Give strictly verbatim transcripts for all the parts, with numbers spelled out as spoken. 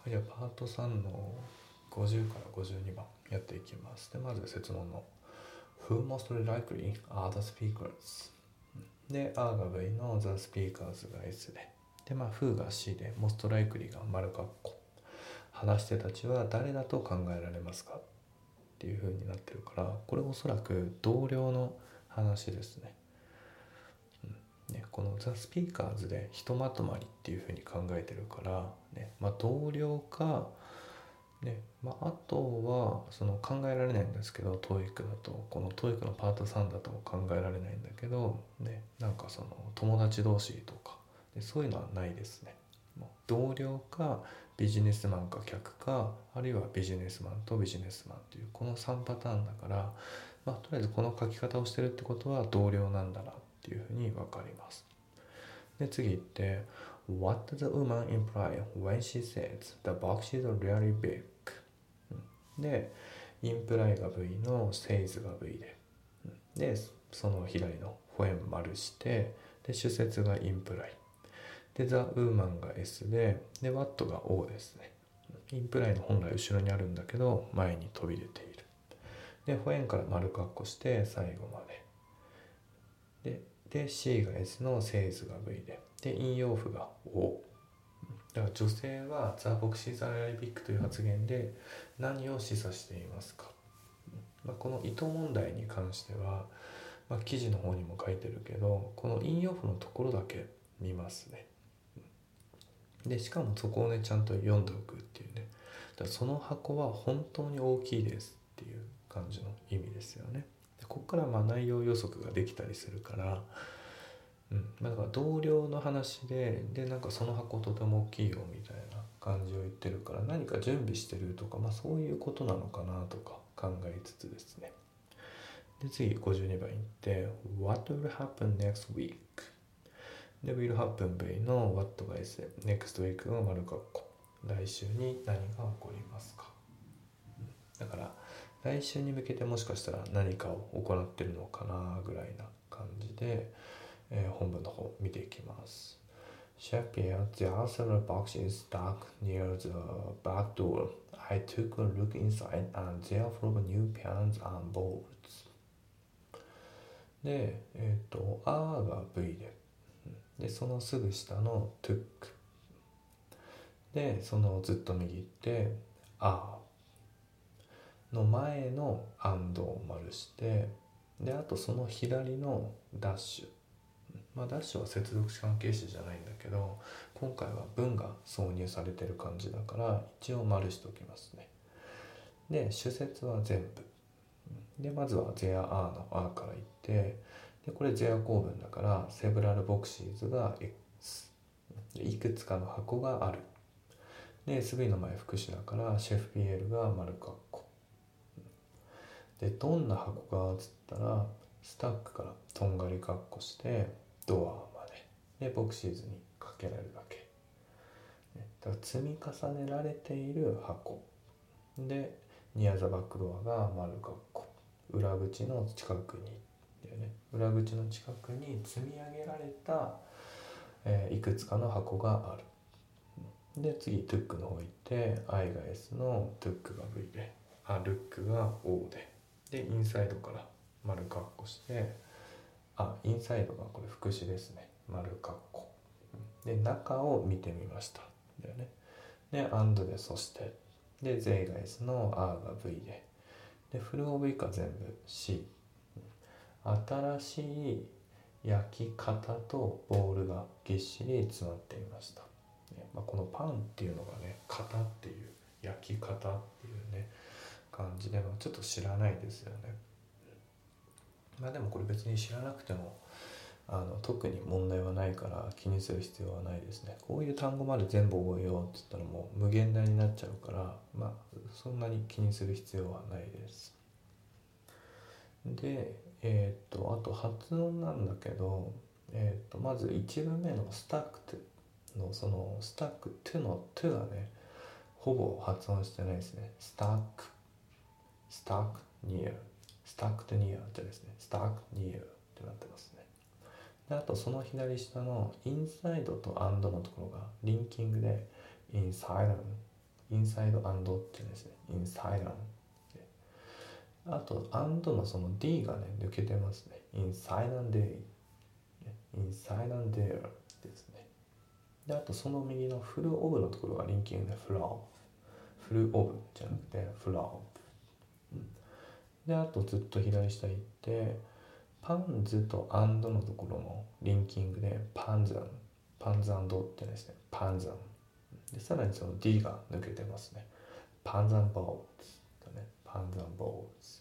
じゃあパートさんのごじゅうからごじゅうにばんやっていきます。でまず設問の Who most likely are the speakers? で R が V の The speakers が S ででまあ Who が C で most likely が丸括弧、話し手たちは誰だと考えられますかっていう風になってるから、これおそらく同僚の話ですね。うん、ねこの The speakers でひとまとまりっていう風に考えてるから、ねまあ、同僚かねまあ、あとはその考えられないんですけど、 トーイック だとこの トーイック のパートさんだと考えられないんだけど、ね、なんかその友達同士とかでそういうのはないですね。同僚かビジネスマンか客か、あるいはビジネスマンとビジネスマンというこのさんパターンだから、まあ、とりあえずこの書き方をしてるってことは同僚なんだなっていうふうに分かります。で次行って What does the woman imply when she says the box is really big? で imply が V の says が V ででその左の when 丸してで主節が imply で the woman が S でで what が O ですね。imply の本来後ろにあるんだけど前に飛び出ている。で when から丸括弧して最後まででで C が S の says が V でで引用符が O だから女性は The box is really big という発言で何を示唆していますか、まあ、この意図問題に関しては、まあ、記事の方にも書いてるけどこの引用符のところだけ見ますね。でしかもそこをねちゃんと読んでおくっていうね、だからその箱は本当に大きいですっていう感じの意味ですよね。でここからまあ内容予測ができたりするからうんまあ、だから同僚の話ででなんかその箱とても大きいよみたいな感じを言ってるから何か準備してるとか、まあ、そういうことなのかなとか考えつつですね。で次ごじゅうにばんいって What will happen next week? で will happen V の What が S で next week が丸括弧、来週に何が起こりますか。だから来週に向けてもしかしたら何かを行ってるのかなぐらいな感じでえー、本文の方見ていきます。Shakespeare, the other box is stuck near the back door. I took a look inside and there were new pens and balls. で、えっ、ー、と、R が V で、で、そのすぐ下の took。で、そのずっと右って、R の前の and を丸して、で、あとその左のダッシュ。まあ、ダッシュは接続詞関係詞じゃないんだけど今回は文が挿入されてる感じだから一応丸しておきますね。で主節は全部でまずは there are の are からいってでこれ there 構文だから several boxes が X いくつかの箱があるで エスブイ の前副詞だからシェフ ピーエル が丸括弧でどんな箱がつったらスタックからとんがり括弧してドアまででボクシーズにかけられるだけだから積み重ねられている箱でニアザバックドアが丸括弧裏口の近くにだよね、裏口の近くに積み上げられた、えー、いくつかの箱がある。で次トゥックの方行って I が S のトゥックが V であルックが O ででインサイドから丸括弧してあインサイドがこれ副詞ですね丸括弧で中を見てみましただよね。で and でそしてで they が S の R が V ででフルオブ以下全部 C 新しい焼き方とボールがぎっしり詰まっていました、ねまあ、このパンっていうのがね型っていう焼き方っていうね感じで、まあ、ちょっと知らないですよね。まあでもこれ別に知らなくてもあの特に問題はないから気にする必要はないですね。こういう単語まで全部覚えようって言ったらもう無限大になっちゃうからまあそんなに気にする必要はないです。でえっ、ー、とあと発音なんだけど、えー、とまずいち文目のスタックのそのスタックトゥのトゥがねほぼ発音してないですね。スタックスタックニアスタックとニアってですねスタックニアってなってますね。であとその左下のインサイドとアンドのところがリンキングでインサイドインサイド&ってですね、インサイド&。あと、&のその D がね、抜けてますね。inside and day。inside and there ですね。で、あとその右のフルオブのところがリンキングでフラオ。フルオブじゃなくてフラオ。で、あとずっと左下行って、パンズとアンドのところのリンキングでパンザン。パンズアンドってですね、パンザン。で、さらにその D が抜けてますね。パンザンボーズだね。パンザンボーズ。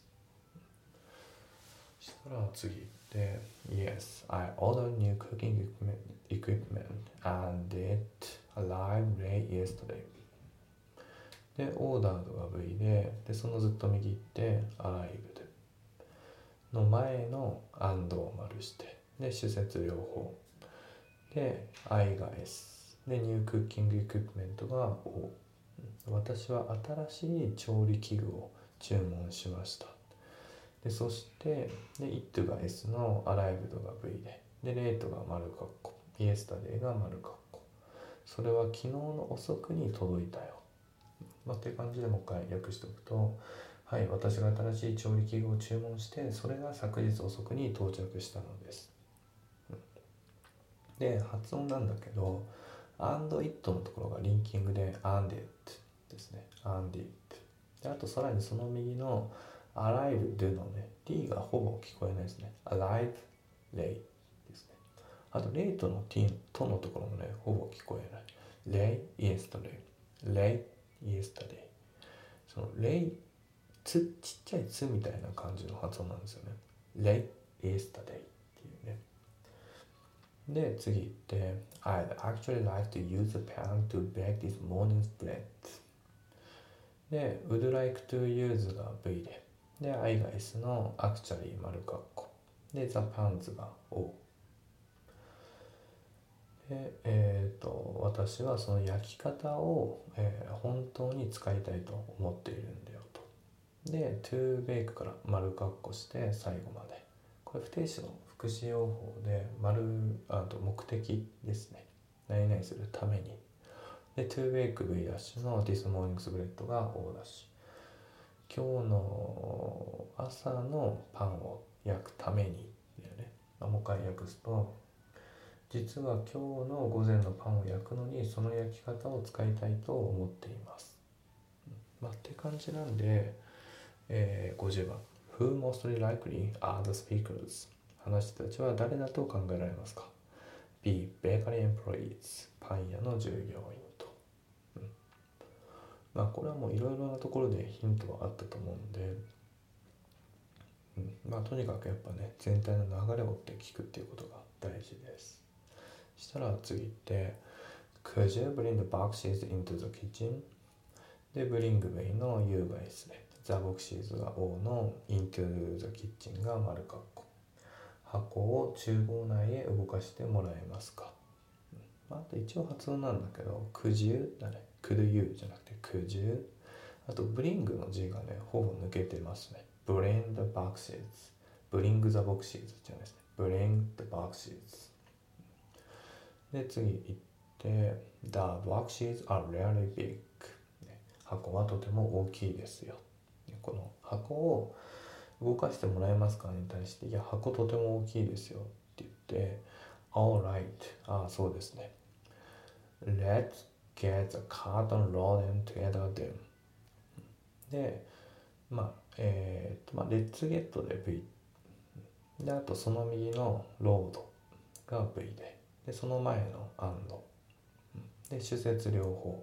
そしたら次行って Yes, I ordered new cooking equipment, equipment and it arrived late yesterday. で、オーダードが V で、で、そのずっと右行って arrived の前の and を丸して、で、主節両方。で、I が S。で、new cooking equipment が O。私は新しい調理器具を注文しました。で、そして、で、it が S の arrived が V で、で、late が丸括弧、yesterday が丸括弧。それは昨日の遅くに届いたよ。まあ、っていう感じでもう一回訳しておくと、はい、私が新しい調理器具を注文して、それが昨日遅くに到着したのです。で、発音なんだけど、and it のところがリンキングで and it ですね。and it。で、あとさらにその右のarrive のね、t がほぼ聞こえないですね。arrive, late ですね。あと late の t とのところもね、ほぼ聞こえない。late, yesterday, late, yesterday。その late、つ、ちっちゃいつみたいな感じの発音なんですよね。late, yesterday っていうね。で、次行って I'd actually like to use a pan to bake this morning's bread。 で、would like to use が V で、で、I が S の actually 丸括弧で、the pans が O で、えっと私はその焼き方を、えー、本当に使いたいと思っているんだよと。で、to bake から丸括弧して最後まで。これ不定詞の副詞用法で丸あと目的ですね。何々するために。で、to bake V ダッシュの this morning's bread が O ダッシュ。今日の朝のパンを焼くためにだよね。もう一回訳すと、実は今日の午前のパンを焼くのにその焼き方を使いたいと思っています。まあ、って感じなんで、えー、ごじゅうばん。Who mostly likely are the speakers? 話し手たちは誰だと考えられますか？ B. Bakery employees。パン屋の従業員と。うん、まあこれはもういろいろなところでヒントはあったと思うんで、うん、まあとにかくやっぱね、全体の流れを追って聞くっていうことが大事です。そしたら次行って Could you bring the boxes into the kitchen? で、bring way の U が S で、the boxes が O の into the kitchen が丸括弧。箱を厨房内へ動かしてもらえますか？あと一応発音なんだけど、could you だね。could you じゃなくて could you。あと bring の字がね、ほぼ抜けてますね。bring the boxes。bring the boxes じゃないですね。bring the boxes。で、次行って、the boxes are really big。箱はとても大きいですよ。この箱を動かしてもらえますかに対して、いや、箱とても大きいですよって言って、Alright。ああ、そうですね。Let's get the carton loaded together then。で、まあ、えー、っと、まあ、Let's get で V。で、あとその右の load が V で、で、その前の and。で、主節両方。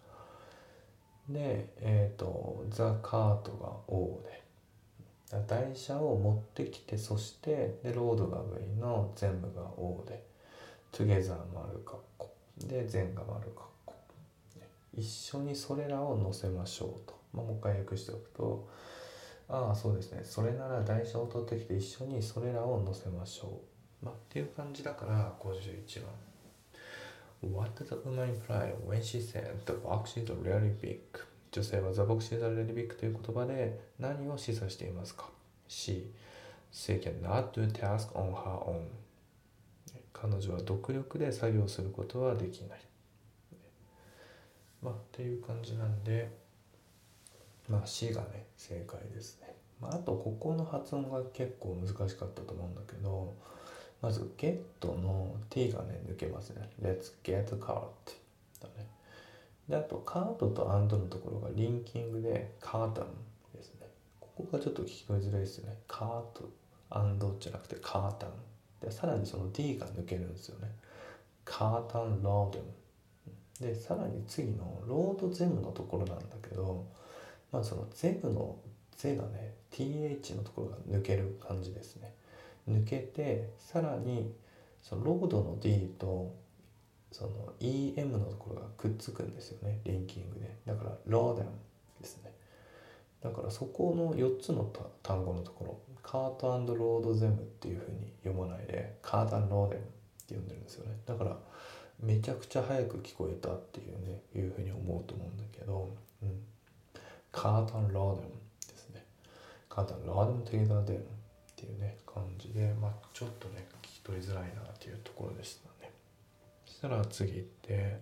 で、えっ、ー、と、the cart が O で、台車を持ってきて、そして、で、ロードが V の全部が O で、together 丸括弧。で、全が丸括弧。一緒にそれらを乗せましょうと。まあ、もう一回訳しておくと、ああ、そうですね。それなら台車を取ってきて一緒にそれらを乗せましょう。まあ、っていう感じだから、ごじゅういちばん。What did the woman imply when she said the boxes are really big? 女性は the boxes are really big という言葉で何を示唆していますか？ C. She cannot do task on her own。 彼女は独力で作業することはできない。 まあっていう感じなんで、まあ C がね正解ですね。まあ、あとここの発音が結構難しかったと思うんだけど、まず get の t がね抜けますね。 Let's get a cart だね。であとカートと and のところがリンキングでカータンですね。ここがちょっと聞き取りづらいですよね。カート and じゃなくてカータンで、さらにその d が抜けるんですよね。カータンロードで、さらに次のロードゼムのところなんだけど、まあそのゼムのゼがね th のところが抜ける感じですね。抜けて、さらにそのロードの d とその イーエム のところがくっつくんですよね、リンキングで。だからローデンですね。だからそこのよっつの単語のところ、カート&ロードゼムっていう風に読まないでカート&ローデンって呼んでるんですよね。だからめちゃくちゃ早く聞こえたっていうね、いう風に思うと思うんだけど、うん、カート&ローデンですね。カート&ローデンテイダーデンっていうね感じで、まあちょっとね聞き取りづらいなっていうところでしたね。そしたら次行って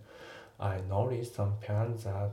I noticed some pens that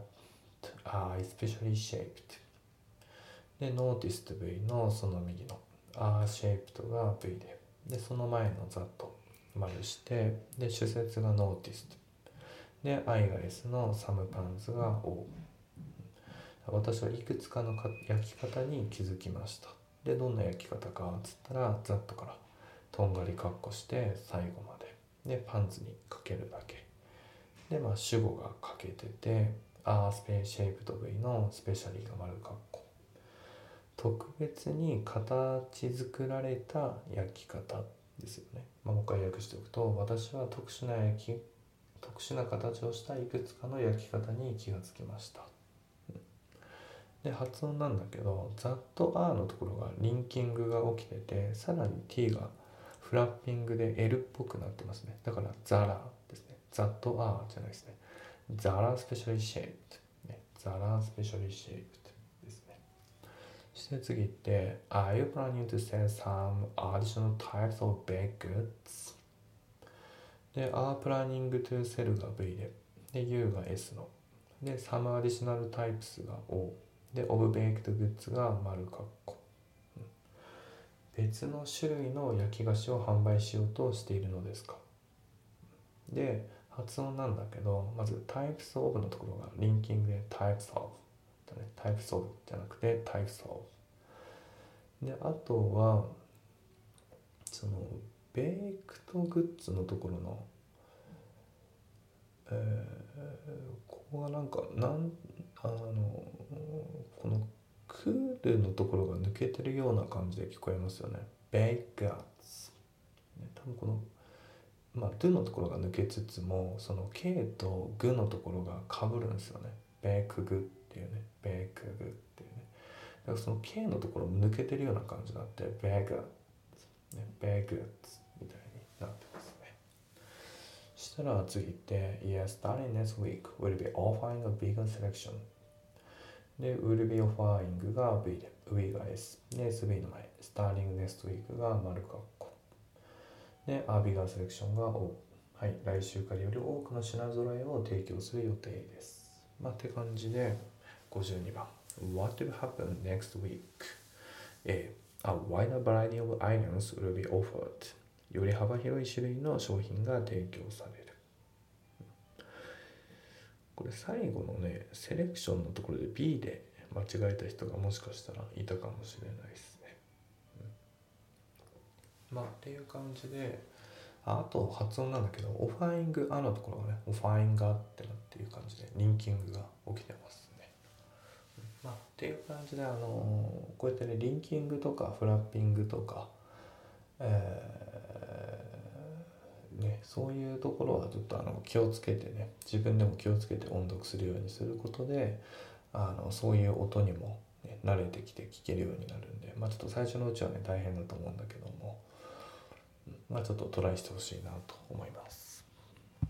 are especially shaped で noticed V のその右の are shaped が V で、でその前の that 丸してで主節が noticed で I が S の some pans が O。 私はいくつかの焼き方に気づきました。でどんな焼き方かっつったら that からとんがりカッコして最後まででパンツにかけるだけで、まあ主語がかけてて are shaped V のスペシャリーが丸カッコ、特別に形作られた焼き方ですよね。まあ、もう一回訳しておくと、私は特殊な焼き特殊な形をしたいくつかの焼き方に気がつきました。で発音なんだけど that are のところがリンキングが起きてて、さらに t がフラッピングで L っぽくなってますね。だからザラですね。that are じゃないですね。ザラスペシャリシェイプ、ね、ザラスペシャリシェイプですね。そして次って Are you planning to sell some additional types of baked goods? で Are planning to sell が V で、で You が S ので Some additional types が Oで of baked goods が丸カッコ、うん、別の種類の焼き菓子を販売しようとしているのですか。で発音なんだけど、まず types of のところがリンキングで types of だね。types of じゃなくて types of で、あとはそのベークトグッズのところの、えー、ここがなんかなんあのこのクールのところが抜けてるような感じで聞こえますよね。ベークガッツ、多分このまあ do のところが抜けつつも、その K と G のところがかぶるんですよね。ベークグっていうね、ベークグっていうね。だからその K のところも抜けてるような感じになって、ベーグッツ、ね、ベーグッツみたいになってますね。そしたら次って、Yeah, starting next week, we'll be offering a bigger selection. で、will be offering が V で、V が S。で、エスビー の前、starting next week が丸カッコ。で、アービガーセレクションが O。はい、来週からより多くの品揃えを提供する予定です。まあ、って感じで、ごじゅうにばん。What will happen next week? A. A wider variety of items will be offered. より幅広い種類の商品が提供される。これ最後のね、セレクションのところで B で間違えた人がもしかしたらいたかもしれないですね。うん、まあっていう感じで、あ, あと発音なんだけど、オファイングあのところがね、オファインガってなっていう感じでリンキングが起きてますね。うん、まあっていう感じで、あのー、こうやってね、リンキングとかフラッピングとか、えー、ね、そういうところはちょっとあの気をつけてね、自分でも気をつけて音読するようにすることで、あのそういう音にも、ね、慣れてきて聞けるようになるんで、まあちょっと最初のうちはね大変だと思うんだけども、まあちょっとトライしてほしいなと思います。